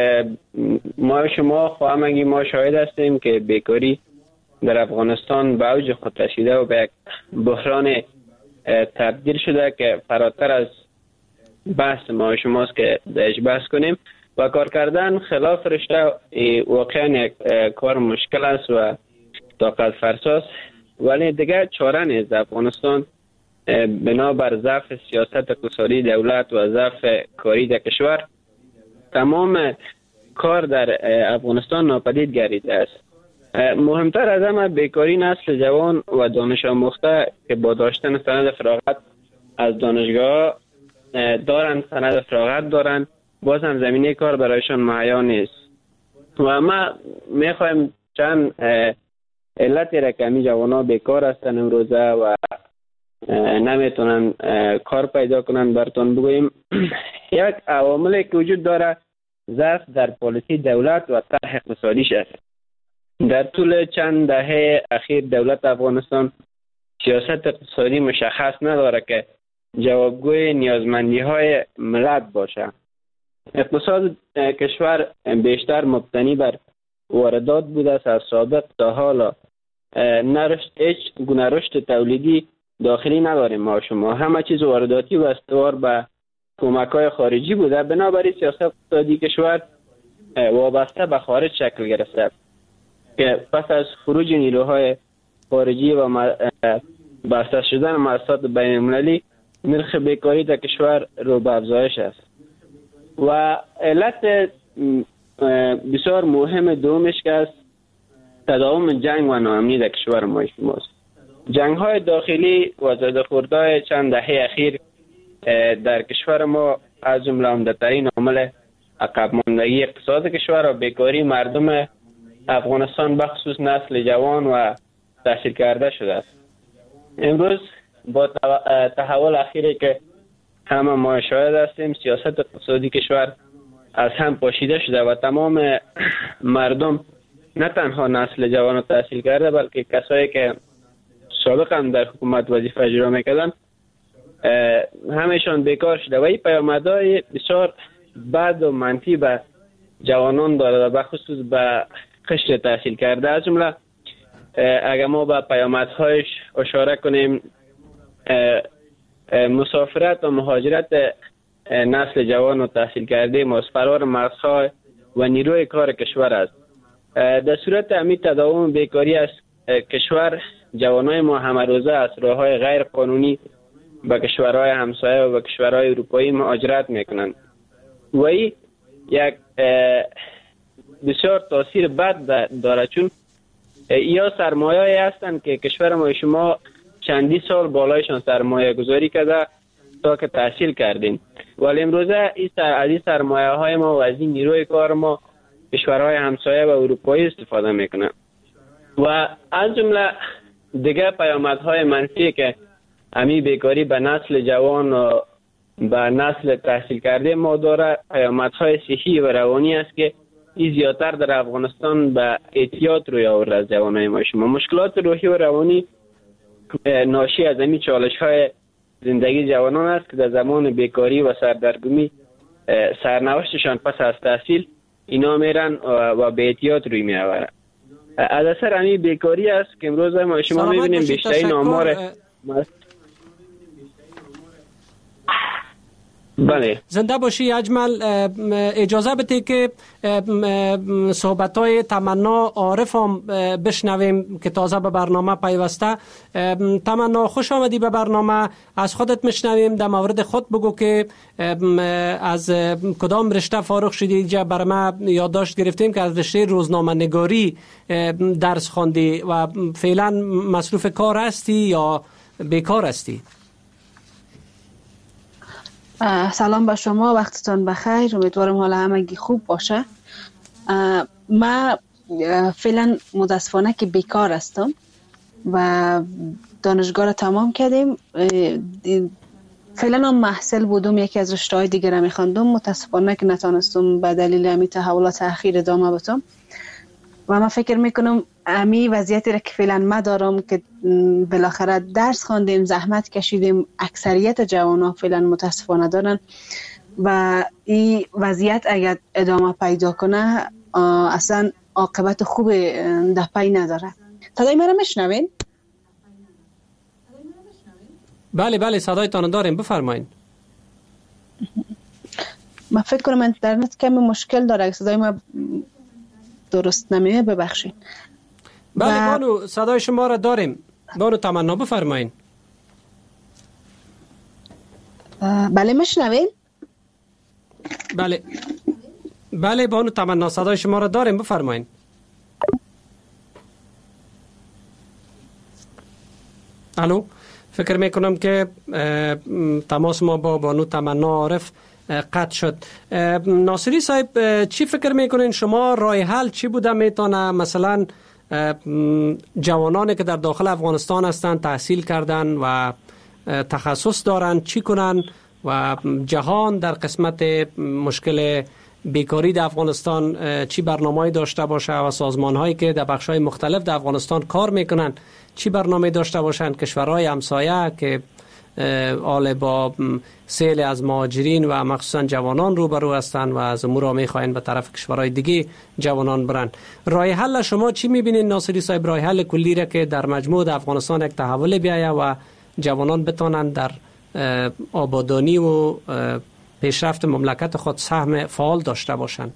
شما خواهمگی ما شاهد هستیم که بیکاری در افغانستان به اوج خود رسیده و به یک بحران تبدیل شده که فراتر از بحث ما شماست که درش بحث کنیم و کار کردن خلاف رشته واقعا یک کار مشکل است و طاقت فرساست، ولی دیگه چاره نیست. افغانستان بنابر ضعف سیاست اقتصادی دولت و ضعف کاری در کشور تمام کار در افغانستان ناپدید گردیده است. مهمتر از همه بیکاری نسل جوان و دانش آموخته که با داشتن سند فراغت از دانشگاه دارند، سند فراغت دارند، باز هم زمینه کار برایشان مهیا نیست و ما میخوایم چند علتی را که همی جوانا بیکار هستن امروزه و نمیتونن کار پیدا کنن براتون بگوییم. یک عواملی که وجود داره ضعف در پالیسی دولت و طرح اقتصادیش است. در طول چند دهه اخیر دولت افغانستان سیاست اقتصادی مشخص نداره که جوابگوی نیازمندی های ملت باشه. اقتصاد کشور بیشتر مبتنی بر واردات بوده است. از سابق تا حالا هیچ گونه رشد تولیدی داخلی نداریم. ما شما همه چیز وارداتی و استوار به کمک‌های خارجی بوده. بنابراین سیاست اقتصادی کشور وابسته به خارج شکل گرفته که پس از خروج نیروهای خارجی و بسته شدن مؤسسات بین‌المللی نرخ بیکاری در کشور رو به افزایش است و علت بسیار مهم دومش که است تداوم جنگ و ناامنی در کشور ماست. جنگ های داخلی و زده‌خوردهای چند دهه اخیر در کشور ما از جمله عمده‌ترین عامل عقب ماندگی اقتصاد کشور و بیکاری مردم افغانستان بخصوص نسل جوان و تحصیل کرده شده است. امروز با تحول اخیری که همه ما شاهد هستیم، سیاست اقتصادی کشور از هم پاشیده شده و تمام مردم نه تنها نسل جوان و تحصیل کرده بلکه کسایی که سابقا در حکومت وظیفه اجرا میکردن همهشان بیکار شده و این پیامدهای بسیار بد و منفی به جوانان دارد و بخصوص به قشر تحصیل کرده. از جمله اگر ما به پیامدهایش اشاره کنیم، مسافرت و مهاجرت نسل جوان و تحصیل کرده فرار مرزها و نیروی کار کشور است. در صورت امید تداوم بیکاری است کشور، جوانای ما همه روزه از راه‌های غیر قانونی به کشورهای همسایه و به کشورهای اروپایی مهاجرت میکنند و این یک بسیار تاثیر بد دارد، چون یا سرمایه‌ای هستند که کشور ما شما چندی سال بالایشان سرمایه گذاری کرده تا که تحصیل کردیم، ولی امروزه این سرمایه های ما و از این نیروی کار ما کشورهای همسایه و اروپایی استفاده میکنن و از جمله دیگه پیامدهای منفی که امی بیکاری به نسل جوان و به نسل تحصیل کرده ما داره پیامدهای صحی و روانی است که این زیادتر در افغانستان به اعتیاد روی آورده از جوانای ما شما. مشکلات روحی و روانی ناشی از این چالش‌های زندگی جوانان است که در زمان بیکاری و سردرگمی سرنوشتشان پس از تحصیل اینا میرن و به اعتیاد روی میآورن. از اثر همین بیکاری است که امروز ما شما میبینیم بیشترین آمار بله. زنده باشی اجمل. اجازه بده که صحبت‌های تمنا عارف هم بشنویم که تازه به برنامه پیوسته. تمنا خوش آمدی به برنامه. از خودت میشنویم، در مورد خود بگو که از کدام رشته فارغ شدی. اینجا برای ما یادداشت گرفتیم که از رشته روزنامه نگاری درس خواندی و فعلا مصروف کار هستی یا بیکار هستی؟ سلام به شما، وقتتان بخیر. امیدوارم حال همگی خوب باشه. من فعلا متاسفانه که بیکار هستم و دانشگاه را تمام کردیم. فعلا هم محصل بودم، یکی از رشته‌های دیگر را می‌خواندم. متاسفانه که نتونستم به دلیل همین تحولات اخیر ادامه بدم و من فکر میکنم امی وضعیتی را که فعلا ما دارم که بالاخره درس خواندیم، زحمت کشیدیم، اکثریت جوانان فعلا متاسفانه دارن و این وضعیت اگر ادامه پیدا کنه اصلا عاقبت خوب در پی نداره. صدای من را میشنوین؟ بله بله صدایتان داریم، بفرمایید. من فکر کنم اینترنت کمی مشکل داره، صدای من درست نمیه، ببخشید. بله بانو صدای شما را داریم. بانو تمنا بفرمایید. بله میشنوین؟ بله بله بانو تمنا صدای شما را داریم، بفرمایید. الو، فکر میکنم که تماس ما با بانو تمنا عارف قطع شد. ناصری صاحب، چی فکر میکنین شما؟ راه حل چی بوده میتونه مثلا جوانانی که در داخل افغانستان هستند، تحصیل کردن و تخصص دارن، چی کنن و جهان در قسمت مشکل بیکاری در افغانستان چی برنامه‌ای داشته باشه و سازمان‌هایی که در بخش‌های مختلف در افغانستان کار میکنن چی برنامه داشته باشند؟ کشورهای همسایه که آل با سیل از مهاجرین و مخصوصا جوانان روبرو هستند و از امور را میخواین به طرف کشورهای دیگه جوانان برن. راه حل شما چی میبینین ناصری صاحب؟ راه حل کلی را که در مجموع افغانستان یک تحول بیاید و جوانان بتونن در آبادانی و پیشرفت مملکت خود سهم فعال داشته باشند.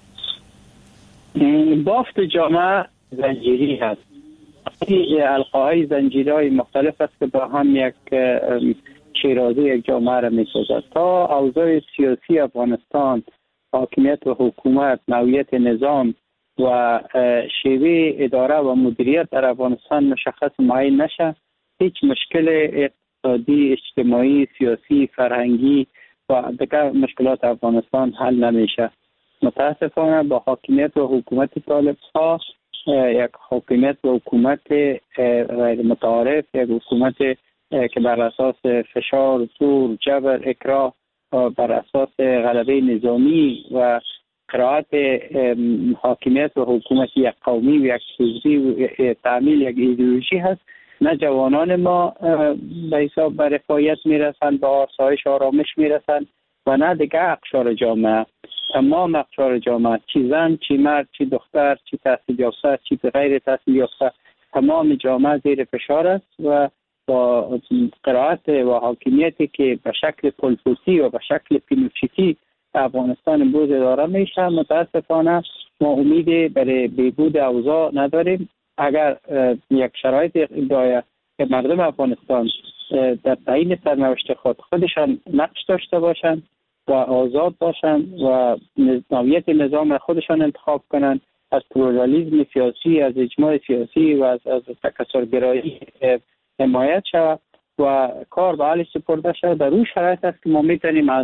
بافت جامعه زنجیری هست. القاهای زنجیری های مختلف است که با هم یک شیرازی یک جامعه را می‌سازد. تا اوضاع سیاسی افغانستان، حاکمیت و حکومت، نوعیت نظام و شیوه اداره و مدیریت در افغانستان مشخص معین نشه، هیچ مشکل اقتصادی، اجتماعی، سیاسی، فرهنگی و دیگر مشکلات افغانستان حل نمیشه. متاسفانه با حاکمیت و حکومت طالب‌ها، یک حاکمیت و حکومت غیر متعارف، یک حکومت که بر اساس فشار، زور، جبر، اکراه، بر اساس غلبه نظامی و قرائت حاکمیت و حکومت یک قومی و یک حزبی و تعمیل یک ایدئولوژی هست، نه جوانان ما به حساب به رفاهیت میرسند، به آسایش آرامش میرسند و نه دیگه اقشار جامعه. تمام اقشار جامعه، چی زن، چی مرد، چی دختر، چی تحصیل یافته، چی غیر تحصیل یافته، تمام جامعه زیر فشار است و با قرائت و حاکمیتی که به شکل پولپوسی و به شکل پینوچیتی افغانستان امروز اداره میشه، متاسفانه ما امیدی برای بهبود اوضاع نداریم. اگر یک شرایط باید که مردم افغانستان در تعیین سرنوشت خودشان نقش داشته باشند و آزاد باشند و نوعیت نظام خودشان انتخاب کنند، از پلورالیسم سیاسی، از اجماع سیاسی و از تکثرگرایی حمایت شود و کار به حال سپرده شود، در اون شرایط است که ما میتونیم از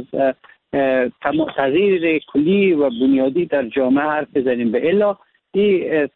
تغییر کلی و بنیادی در جامعه حرف بزنیم. به الا این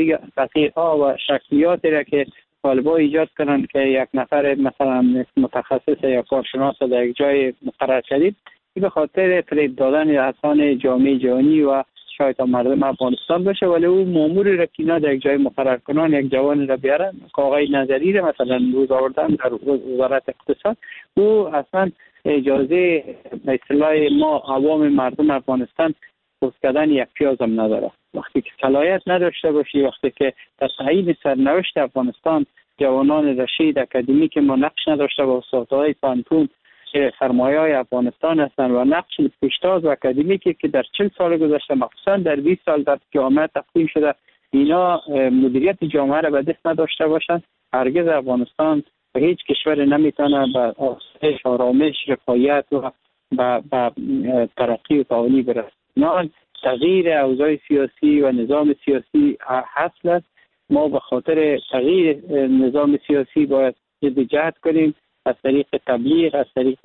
تغییرها و شکلیاتی را که طالبان ایجاد کنند که یک نفر مثلا متخصص یا کارشناس در یک جای مقرر شدید، به خاطر فریب دادن اذهان جامعه جهانی و شاید مردم افغانستان باشه، ولی او مامور را که اینا در یک جای مقرر کنن، یک جوان را بیارن که آقای نظری را مثلا روز آوردن در وزارت اقتصاد، او اصلا اجازه به اصطلاح ما عوام مردم افغانستان پوست کردن یک پیاز هم نداره. وقتی که صلاحیت نداشته باشی، وقتی که در تعیین سرنوشت افغانستان جوانان رشید اکادمیک ما نقش نداشته و استادهای پانتون که سرمایه های افغانستان هستند و نقش پیشتاز و اکادمیکی که در 40 سال گذشته مخصوصا در 20 سال در جامعه تقسیم شده، اینا مدیریت جامعه را به دست نداشته باشند، هرگز افغانستان و هیچ کشور نمیتونه به آسایش، آرامش، رفاهیت و به ترقی و تعالی برسه. نه، تغییر اوضاع سیاسی و نظام سیاسی حاصل است. ما به خاطر تغییر نظام سیاسی باید جهد کنیم، از طریق تبلیغ، از طریق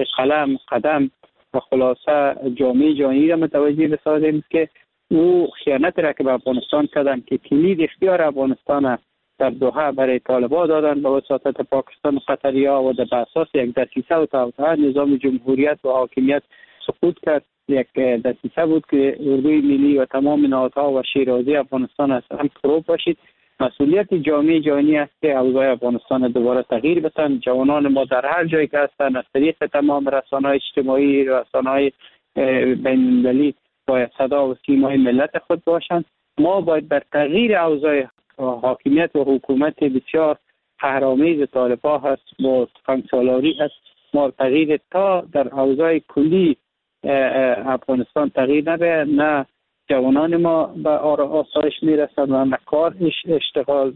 قدم و خلاصه جامعه جهانی را متوجه بسازیم که او خیانت را که به افغانستان کردن، که کلید اختیار افغانستان در دوحه برای طالبان دادن به وساطت پاکستان و قطریا و در اساس یک دسیسه و توطئه نظام جمهوریت و حاکمیت سقوط کرد. یک دسیسه بود که اردوی ملی و تمام نهادها و شیرازی افغانستان از هم فروب باشید. مسئولیت جامعه جهانی است که اوضاع افغانستان دوباره تغییر بدن. جوانان ما در هر جایی که هستند از طریق تمام رسانه‌های اجتماعی، رسانه‌های بین‌المللی باید صدا و سیمای ملت خود باشند. ما باید بر تغییر اوضاع حاکمیت و حکومت بسیار قهرآمیز طالبان هست با تفنگسالاری هست، ما تغییر تا در اوضاع کلی افغانستان تغییر نبه، نه جوانان ما به آسایش میرسند و نه کار اشتغال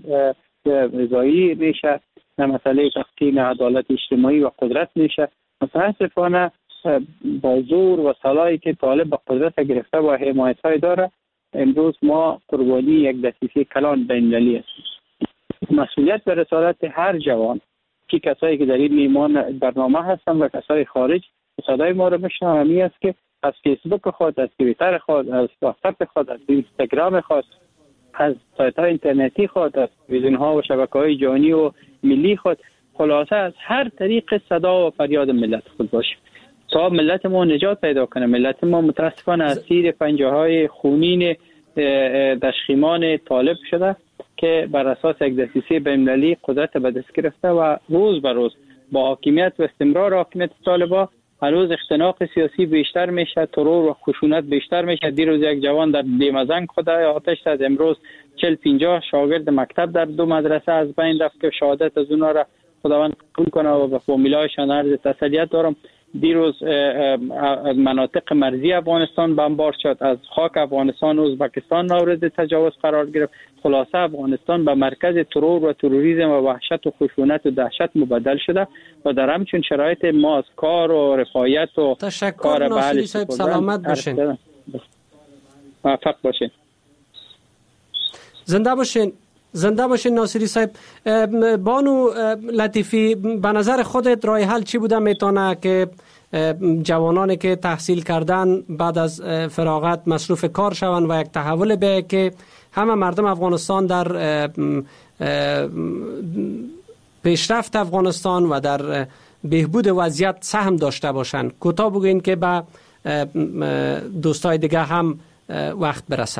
رضایی میشه، نه مسئله تقسیم عدالت اجتماعی و قدرت میشه. متاسفانه با زور و صلاحی که طالب به قدرت گرفته و حمایت های داره، امروز ما قربانی یک دسیسه کلان بین‌المللی هستیم. مسئولیت به رسالت هر جوان، که کسایی که در این میمان برنامه هستن و کسای خارج، صدای ما رو بشنوند، همی است که از فیسبوک خود، از توییتر خود، از واتساپ خود، از اینستاگرام خود، از سایت‌های اینترنتی خود، از تلویزیون‌ها و شبکه‌های جهانی و ملی خود، خلاصه از هر طریق صدا و فریاد ملت خود باشه تا ملت ما نجات پیدا کنه. ملت ما متاسفانه اسیر پنجه‌های خونین دشخیمان طالب شده که بر اساس یک دسیسه بین‌المللی قدرت به دست گرفته و روز به روز با حاکمیت و استمرار حاکمیت طالبان هر روز اختناق سیاسی بیشتر میشه، ترور و خشونت بیشتر میشه. دیروز یک جوان در دیمزنگ خود آتش زد، امروز 40-50 شاگرد مکتب در 2 مدرسه از بین رفت که شهادت از اونا را خداوند قبول کنه و به فامیلایشان عرض تسلیت دارم. دیروز مناطق مرزی افغانستان بمبار شد، از خاک افغانستان و ازبکستان مورد تجاوز قرار گرفت. خلاصه افغانستان به مرکز ترور و تروریسم و وحشت و خشونت و دهشت مبدل شده و در همچون شرایط ما از کار و رفاهیت و تشکر ناصری صاحب، سلامت باشین. موفق باشین. زنده باشین ناصری صاحب. بانو لطیفی، به نظر خودت راه حل چی بوده میتونه که جوانانی که تحصیل کردن بعد از فراغت مصروف کار شوند و یک تحول به که همه مردم افغانستان در پیشرفت افغانستان و در بهبود وضعیت سهم داشته باشند؟ کوتاه بگوین که به دوستای دیگه هم وقت برسه.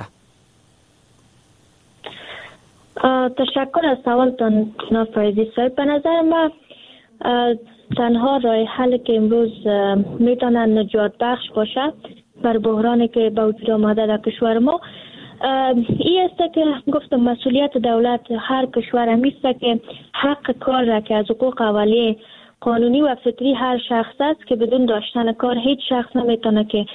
تشکر از سوالتان جناب فیضی صاحب. به نظر من تنها راه حل که امروز میتونه نجات بخش باشه بر بحرانی که به وجود آمده در کشور ما این است که گفتم مسئولیت دولت هر کشور همیست که حق کار را که از حقوق اولیه قانونی و فطری هر شخص است که بدون داشتن کار هیچ شخص نمیتونه که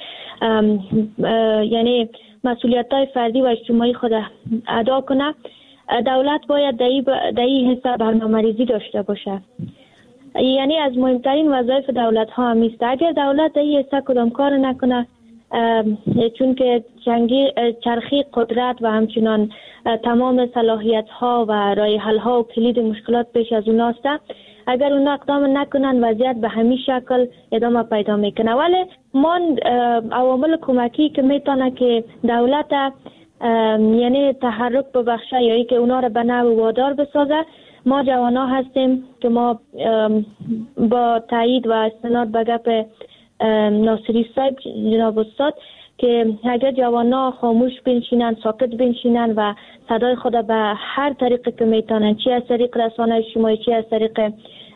یعنی مسئولیت‌های فردی و اجتماعی خود ادا کنه. دولت باید در این حصه برنامه‌ریزی داشته باشه. یعنی از مهمترین وظایف دولت ها همیست. اگر دولت در این حصه کدام کار نکنه، چون که چرخی قدرت و همچنان تمام صلاحیت ها و راه حل ها و کلید مشکلات پیش از اوناست، اگر اونا اقدام نکنن وضعیت به همین شکل ادامه پیدا میکنه. ولی من عوامل کمکی که میتونه که دولت یعنی تحرک ببخشه یا ای که اونا را به نوع وادار بسازه، ما جوانا هستیم که ما با تایید و استناد به گپ ناصری صاحب جناب استاد که اگر جوانا خاموش بنشینن، ساکت بنشینن و صدای خود به هر طریق که میتونن، چی از طریق رسانه اجتماعی، چی از طریق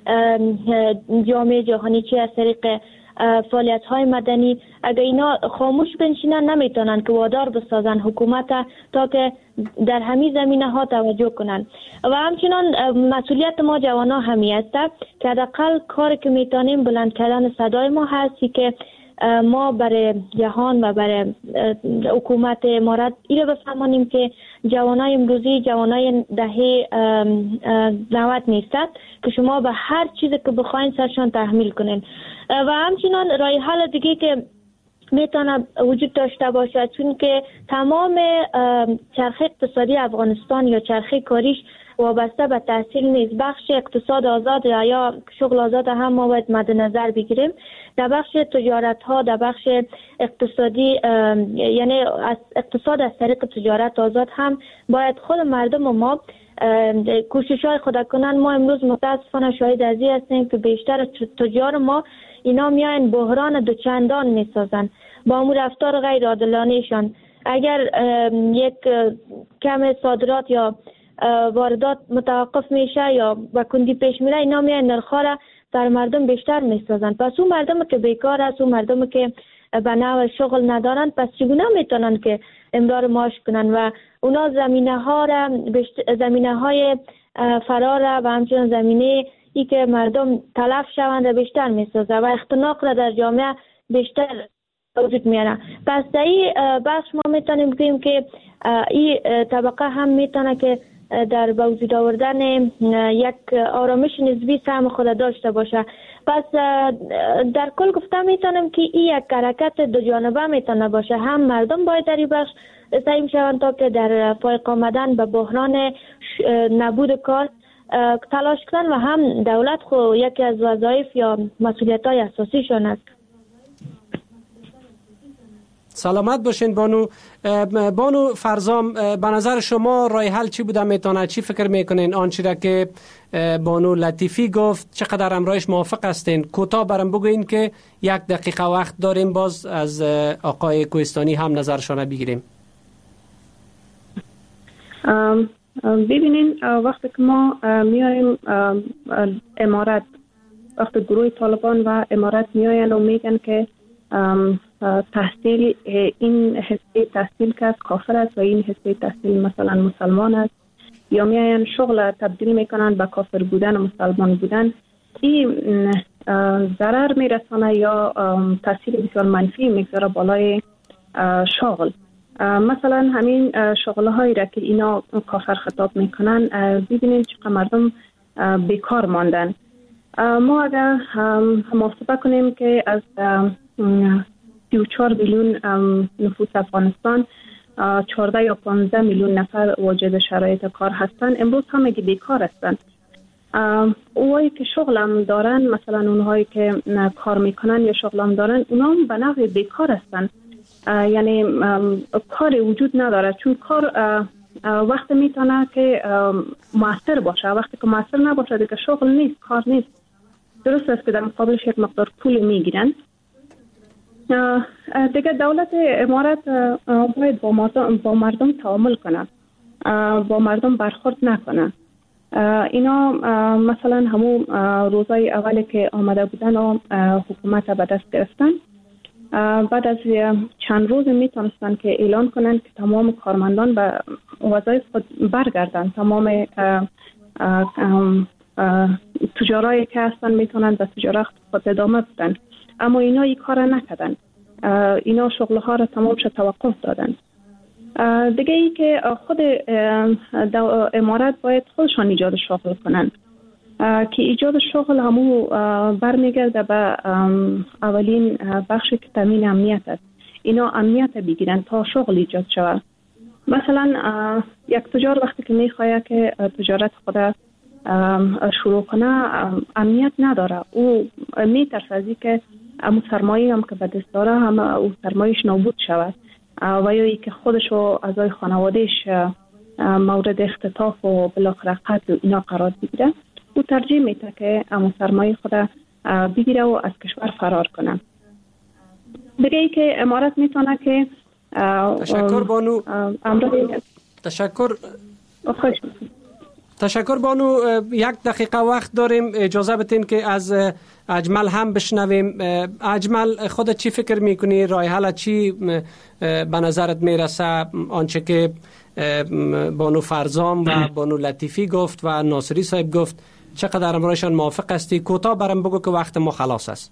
جامعه جهانی، چی از طریق فعالیت های مدنی، اگر اینا خاموش بنشینن نمیتونن که وادار بسازن حکومت تا که در همین زمینه ها توجه کنن. و همچنان مسئولیت ما جوانا همی است که حداقل کاری که میتونیم بلند کردن صدای ما هستی که ما برای جهان و برای حکومت امارات ایره بفهمانیم که جوانای امروزی جوانای دهه 90 نیستند که شما به هر چیزی که بخواین سرشان تحمیل کنین. و همچنان راه حل دیگه که میتونه وجود داشته باشه، چون که تمام چرخه اقتصادی افغانستان یا چرخه کاریش وابسته به تحصیل نیست. بخش اقتصاد آزاد یا شغل آزاد هم ما باید مد نظر بگیریم. در بخش تجارت ها، در بخش اقتصادی یعنی اقتصاد از طریق تجارت آزاد هم باید خود مردم و ما کوشش های خود کنن. ما امروز متاسفانه شاهد از این هستیم که بیشتر تجار ما اینا میاین بحران دوچندان میسازن با امور رفتار غیر عادلانهشان. اگر یک کم صادرات یا واردات متوقف میشه یا با کندی پیش میره، اینا میاین نرخ‌ها را بر مردم بیشتر میسازن. پس اون مردم که بیکار است، اون مردم که به نوع شغل ندارن، پس چگونه میتونن که امرار معاش کنن؟ و اونا زمینه های فرار و همچنین زمینه ای که مردم تلف شوند بیشتر میسازه و اختناق را در جامعه بیشتر وجود میاره. پس در این بخش ما میتونیم بگیم که این طبقه هم میتونه که در وجود آوردن یک آرامش نسبی سهم خود داشته باشه. پس در کل گفتم میتونم که این یک حرکت دو جانبه میتونه باشه. هم مردم باید در این بخش سعی شوند تا که در فائق آمدن به بحران نبود کار تلاش کنن و هم دولت خو یکی از وظایف یا مسئولیت‌های اساسیشون است. سلامت باشین بانو فرزام. به نظر شما راه حل چی بوده میتونه؟ چی فکر میکنین آنچه را که بانو لطیفی گفت چقدر امرایش موافق هستین؟ کوتاه برام بگوین که 1 دقیقه وقت داریم، باز از آقای کوهستانی هم نظرشان بگیریم. ببینین وقتی که ما میایم امارات، وقتی گروه طالبان و امارات میاین و میگن که تحصیل این حصه تحصیل که از کافر است و این حصه تحصیل مثلا مسلمان است، یا میاین شغل تبدیل میکنن به کافر بودن و مسلمان بودن، این ضرر میرسانه یا تاثیر بسیار منفی میگذاره بالای شغل. مثلا همین شغل هایی را که اینا کافر خطاب میکنن، ببینیم چقدر مردم بیکار ماندن. ما اگر محاسبه کنیم که از 34 میلیون نفوس افغانستان 14 یا 15 میلیون نفر واجد شرایط کار هستند، امروز همه بیکار هستند. اونهایی که شغل هم دارن، مثلا اونهایی که کار میکنن یا شغل هم دارن، اونا هم به نوع بیکار هستند. یعنی کاری وجود نداره، چون کار وقت میتونه که موثر باشه. وقتی که موثر نباشه دیگه شغل نیست، کار نیست. درست است که در مقابلش یک مقدار پول میگیرن. دیگه دولت امارات باید با مردم تعامل کنه، با مردم برخورد نکنه. اینا مثلا همون روزای اولی که آمده بودن و حکومت به دست گرفتن، بعد از چند روز میتونستن که اعلان کنن که تمام کارمندان به وظایف خود برگردن. تمام تجارایی که هستن میتونن به تجارت خود ادامه بدن، اما اینا این کار نکردن. اینا شغلها را تمامش توقف دادن. دیگه ای که خود امارات باید خودشان ایجاد شغل کنن، که ایجاد شغل همو برمیگرده به اولین بخشی که تامین امنیت است. اینا امنیت بگیرن تا شغل ایجاد شود. مثلا یک تجار وقتی که میخواد که تجارت خود شروع کنه، امنیت نداره. او میترسه از که امو سرمایه هم که به دست داره هم او سرمایهش نابود شود و یا ای که خودش و اعضای خانوادهش مورد اختطاف و بالاخره قتل اینا قرار بگیره. او ترجیح میده که امو سرمایه خود بگیره و از کشور فرار کنه. دیگه ای که امارات میتونه که تشکر بانو. تشکر بانو. یک دقیقه وقت داریم، اجازه بدین که از اجمل هم بشنویم. اجمل، خودت چی فکر میکنی؟ راه حل چی به نظرت میرسه؟ آنچه که بانو فرزام و بانو لطیفی گفت و ناصری صاحب گفت، چقدر امرایشان موافق هستی؟ کوتاه برام بگو که وقت ما خلاص است.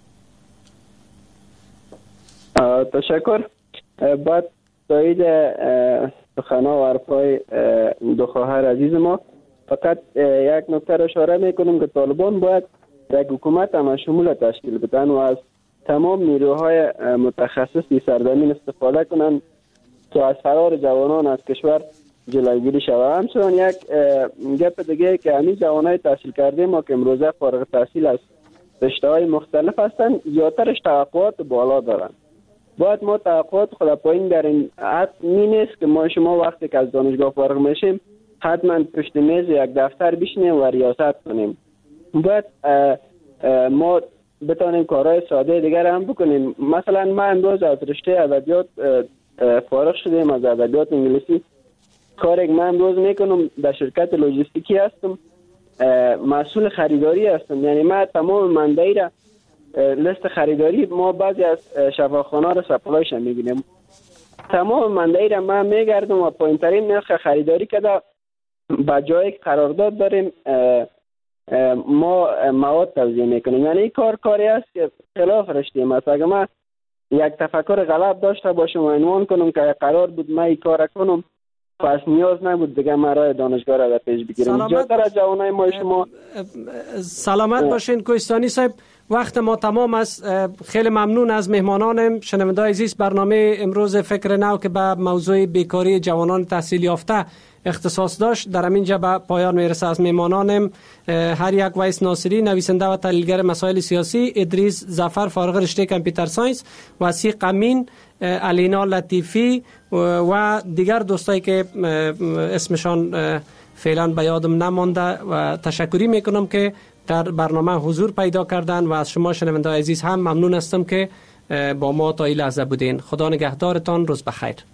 تشکر. بعد تایید سخنان و حرفای دو خواهر عزیز ما، فقط یک نکته را اشاره میکنم که طالبان باید یک حکومت هم شمول تشکیل بدن و از تمام نیروهای متخصصی سرزمین استفاده کنند تا از فرار جوانان از کشور جلوگیری شود. همچنان یک گپ دیگه که همین جوانای تحصیل کرده ما که امروزه فارغ التحصیل از رشته‌های مختلف هستند، زیادترش توقعات بالا دارند. باید ما توقعات خود پایین داریم. حتمی نیست که ما شما وقتی که از دانشگاه فارغ میشیم حتما پشت میز یک دفتر بشینیم و ریاست کنیم. باید ما بتونیم کارهای ساده دیگر هم بکنیم. مثلا من امروز از رشته ادبیات فارغ شدم، از ادبیات انگلیسی. کاری که من امروز میکنم در شرکت لوجستیکی هستم، مسئول خریداری هستم. یعنی من تمام منبعی را لیست خریداری، ما بعضی از شفاخانه را سپلایش میگیریم، تمام منبعی را من میگردم و پایینترین نرخ خریداری کده با جایی که قرارداد داریم ما مواد توزیع میکنیم. یعنی این کاری است که خلاف رشته است. اگر من یک تفکر غلط داشته باشم و عنوان کنم که قرار بود من این کار کنم، پس نیاز نبود دیگه من راه دانشگاه را پیش بگیرم. جاتر از جوانای ما شما سلامت باشین. کوهستانی صاحب، وقت ما تمام است. خیلی ممنون از مهمانانم. شنوندگان عزیز، برنامه امروز فکر نو که به موضوع بیکاری جوانان تحصیل یافته اختصاص داشت در همینجا به پایان میرسه. از مهمانانم هر یک ویس ناصری، نویسنده و تحلیلگر مسائل سیاسی، ادریس ظفر فارغ رشته کامپیوتر ساینس، وسیق امین، علینا لطیفی و دیگر دوستایی که اسمشان فعلا به یادم نمانده و تشکری میکنم که در برنامه حضور پیدا کردن و از شما شنوندگان عزیز هم ممنون هستم که با ما تا این لحظه بودین. خدا نگهدارتان. روز بخیر.